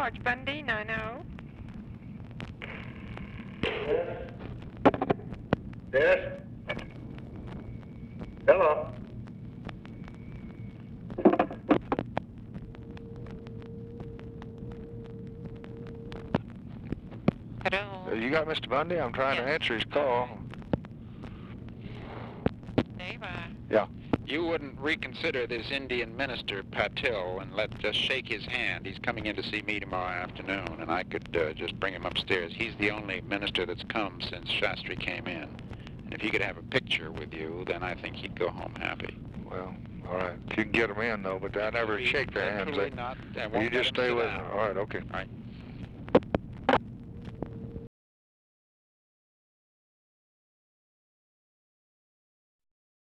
George Bundy, 9-0. Yes? Hello? Hello. You got Mr. Bundy? I'm trying to answer his call. Dave, Yeah. You wouldn't reconsider this Indian minister, Patil, and just shake his hand. He's coming in to see me tomorrow afternoon, and I could just bring him upstairs. He's the only minister that's come since Shastri came in. And if he could have a picture with you, then I think he'd go home happy. Well, all right. You can get them in, though, but I never shake their hands. Absolutely not. I You won't just let him stay sit with down. them. All right, okay. All right.